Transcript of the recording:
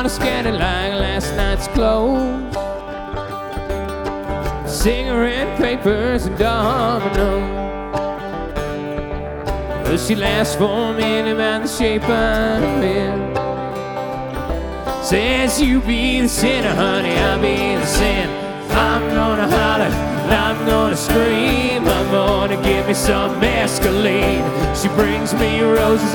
wanna scan it like last night's clothes. Cigarette papers and dominoes. But she laughs for me about the shape I'm in. Says you be the sinner, honey, I'll be the sin. I'm gonna holler, I'm gonna scream, I'm gonna give me some mescaline. She brings me roses